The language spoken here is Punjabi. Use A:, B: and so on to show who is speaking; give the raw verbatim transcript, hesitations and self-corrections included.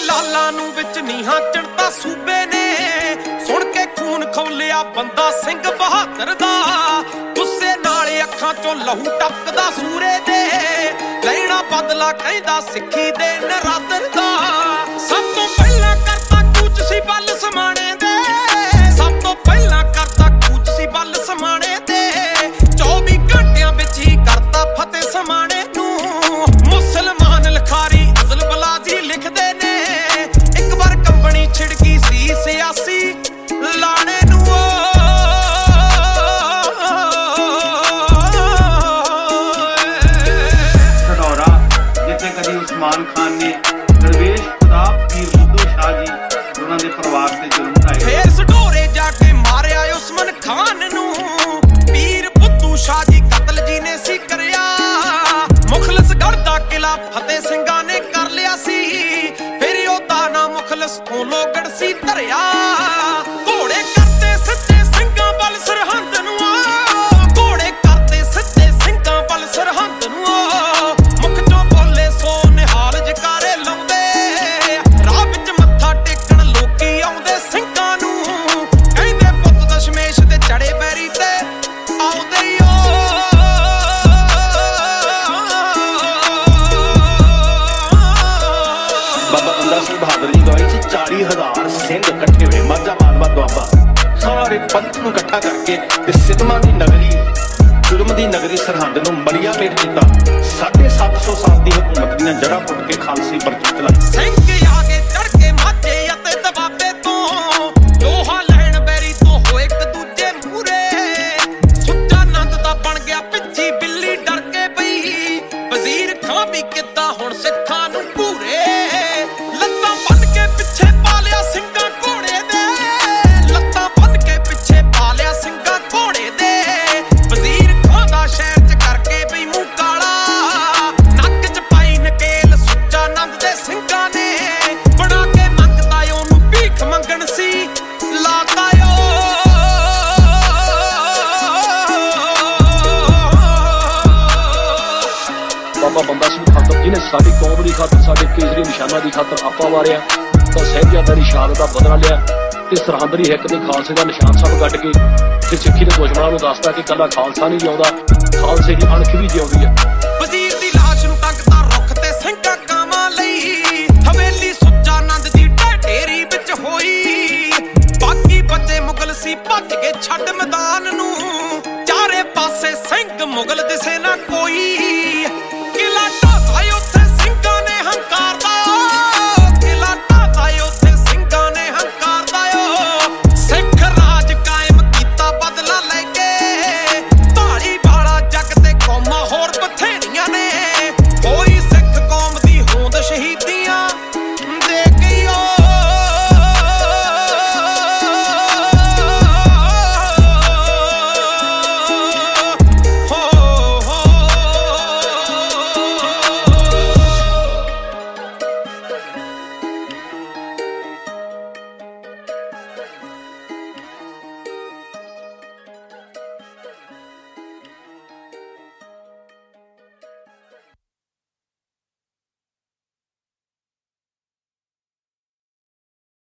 A: ਲਾਲਾਂ ਨੂੰ ਵਿੱਚ ਨੀਹਾਂ ਚੜਤਾ ਸੂਬੇ ਨੇ ਸੁਣ ਕੇ ਖੂਨ ਖੋਲਿਆ ਬੰਦਾ ਸਿੰਘ ਬਹਾਦਰ ਦਾ ਗੁੱਸੇ ਨਾਲ ਅੱਖਾਂ ਚੋਂ ਲਹੂ ਟਪਕਦਾ ਸੂਰੇ ਦੇ ਲੈਣਾ ਬਦਲਾ ਕਹਿੰਦਾ ਸਿੱਖੀ ਦੇ ਨਰਾਦਰ ਦਾ ਸਭ ਤੋਂ ਪਹਿਲਾਂ ਕਰਤਾ ਕੂਚ ਸੀ ਬੱਲ ਸਮਾਣੇ ਦੇ ਸਭ ਤੋਂ ਪਹਿਲਾਂ ਕਰਤਾ ਕੂਚ ਸੀ ਬੱਲ ਸਮਾਣੇ ਦੇ ਚੌਵੀ ਘੰਟਿਆਂ ਵਿੱਚ ਹੀ ਕਰਤਾ ਫਤਿਹ ਸਮਾਣੇ ਨੂੰ ਮੁਸਲਮਾਨ ਲਿਖਾਰੀ ਅਜ਼ਲ ਬਲਾਜੀ ਲਿਖਦੇ ਨੇ ਇੱਕ ਵਾਰ ਕੰਬਣੀ ਛਿੜਕੀ ਸੀ ਸਿਆਸੀ ਲਾਣੇ ਨੂੰ
B: ਸਡੌਰਾ ਜਿੱਥੇ ਕਦੀ ਉਸਮਾਨ ਖਾਨ ਨੇ ਦਰਵੇਸ਼ ਖੁਦਾ ਪੀਰ ਬੁੱਧੂ ਸ਼ਾਹ ਜੀ ਉਹਨਾਂ ਦੇ ਪਰਿਵਾਰ ਤੇ ਜ਼ੁਲਮ ਢਾਏ
A: ਫੇਰ ਸਡੌਰੇ ਜਾ ਕੇ ਮਾਰਿਆ ਉਸਮਾਨ ਖਾਨ ਨੂੰ ਪੀਰ ਬੁੱਧੂ ਸ਼ਾਹ ਜੀ ਕਤਲ ਜੀ ਨੇ ਸੀ ਕਰਿਆ ਮੁਖਲਸਗੜ੍ਹ ਦਾ ਕਿਲਾ ਫਤਿਹ ਸਿੰਘਾਂ ਨੇ ਕਰ ਲਿਆ ਸੀ ਫਿਰ ਉਹਦਾ ਨਾਂ ਮੁਖਲਸ ਤੋਂ ਲੋਗੜ ਸੀ ਧਰਿਆ ਘੋੜੇ ਕਰਤੇ ਸੱਚੇ ਸਿੰਘਾਂ ਵੱਲ ਸਰਹੰਦ ਨੂੰ ਘੋੜੇ ਕਰਤੇ ਸੱਚੇ ਸਿੰਘਾਂ ਵੱਲ ਸਰਹੰਦ ਨੂੰ ਮੁਖ ਚੋਂ ਬੋਲੇ ਸੋ ਨਿਹਾਲ ਜਕਾਰੇ ਲਾਉਂਦੇ ਰਾਹ ਵਿੱਚ ਮੱਥਾ ਟੇਕਣ ਲੋਕੀ ਆਉਂਦੇ ਸਿੰਘਾਂ ਨੂੰ ਕਹਿੰਦੇ ਪੁੱਤ ਦਸ਼ਮੇਸ਼ ਦੇ ਚੜੇ ਬੈਰੀ ਤੇ ਆਉਂਦੇ ਈ
C: ਬਾਬਾ ਬੰਦਾ ਸਿੰਘ ਬਹਾਦਰ ਜੀ ਗਵਾਈ ਸੀ ਚਾਲੀ ਹਜ਼ਾਰ ਸਿੰਘ ਇਕੱਠੇ ਹੋਏ ਮਾਝਾ ਮਾਲਵਾ ਦੁਆਬਾ ਸਾਰੇ ਪੰਥ ਨੂੰ ਇਕੱਠਾ ਕਰਕੇ ਤੇ ਸਿੱਧਵਾਂ ਦੀ ਨਗਰੀ ਜ਼ੁਲਮ ਦੀ ਨਗਰੀ ਸਰਹੰਦ ਨੂੰ ਮਲੀਆ ਭੇਟ ਕੀਤਾ ਸਾਢੇ ਸੱਤ ਸੌ ਸਾਲ ਦੀ ਹਕੂਮਤ ਦੀਆਂ ਜੜ੍ਹਾਂ ਪੁੱਟ ਕੇ ਖਾਲਸੀ ਪਰਚੀ ਚਲਾਈ
A: ਸਿੰਘ ਆ ਕੇ ਚੜ ਕੇ ਮਾਝੇ ਅਤੇ ਦਬਾਬੇ ਤੋਂ ਲੋਹਾ ਲੈਣ ਬੈਰੀ ਤੋਂ ਹੋਏ ਇੱਕ ਦੂਜੇ ਮੂਰੇ ਸੁੱਚਾ ਨੰਦ ਦਾ ਬਣ ਗਿਆ ਪਿੱਛੀ ਬਿੱਲੀ ਡਰ ਕੇ ਪਈ ਵਜ਼ੀਰ ਖਾਂ ਵੀ ਕਿੱਦਾਂ ਹੁਣ ਸਿੱਖਾਂ ਨੂੰ ਘੂਰੇ ਲੱਤਾਂ ਬੰਨ ਕੇ ਪਿੱਛੇ ਪਾ ਲਿਆ ਸਿੰਘਾਂ ਘੋੜੇ ਦੇ ਲੱਤਾਂ ਬੰਨ ਕੇ ਪਿੱਛੇ ਪਾ ਲਿਆ ਸਿੰਘਾਂ ਘੋੜੇ ਦੇ ਵਜ਼ੀਰ ਖਾਂ ਦਾ ਸ਼ਹਿਰ ਚ ਕਰਕੇ ਬਈ ਮੂੰਹ ਕਾਲਾ ਨੱਕ ਚ ਪਾਈ ਨਕੇਲ ਸੁੱਚਾ ਨੰਦ ਦੇ ਸਿੰਘਾਂ ਨੇ ਬਣਾ ਕੇ ਮੰਗਦਾ ਉਹਨੂੰ ਭੀਖ ਮੰਗਣ ਸੀ ਲਾਤਾ
D: ਬਾਬਾ ਬੰਦਾ ਸਿੰਘ ਬਹਾਦਰ ਜਿਹਨੇ ਸਾਡੀ ਕੌਮ ਦੀ ਖਾਤਰ ਸਾਡੇ ਕੇਸਰੀ ਨਿਸ਼ਾਨਾਂ ਦੀ ਖਾਤਰ ਆਪਾ ਵਾਰਿਆ ਤਾਂ ਸਾਹਿਬਜ਼ਾਦਾ ਦੀ ਸ਼ਹਾਦਤ ਦਾ ਬਦਲਾ ਲਿਆ ਤੇ ਸਰਹੰਦ ਦੀ ਹਿੱਕ ਦੇ ਖਾਲਸੇ ਦਾ ਨਿਸ਼ਾਨ ਸਭ ਕੱਢ ਕੇ ਤੇ ਸਿੱਖੀ ਦੇ ਦੁਸ਼ਮਣਾਂ ਨੂੰ ਦੱਸਦਾ ਕਿ ਕੱਲਾ ਖਾਲਸਾ ਨਹੀਂ ਜਿਉਂਦਾ ਖਾਲਸੇ ਦੀ ਅਣਖ ਵੀ ਜਿਉਂਦੀ ਹੈ
A: ਵਜ਼ੀਰ ਦੀ ਲਾਸ਼ ਨੂੰ ਟੰਗਤਾ ਰੁੱਖ ਤੇ ਸਿੰਘਾਂ ਕਾਵਾਂ ਲਈ ਹਵੇਲੀ ਸੁੱਚਾ ਨੰਦ ਦੀ ਢੇਰੀ ਵਿੱਚ ਹੋਈ ਬਾਕੀ ਬੱਚੇ ਮੁਗਲ ਸੀ ਭੱਜ ਕੇ ਛੱਡ ਮੈਦਾਨ ਨੂੰ ਚਾਰੇ ਪਾਸੇ ਸਿੰਘ ਮੁਗਲ ਦਿਸੇ ਨਾ ਕੋਈ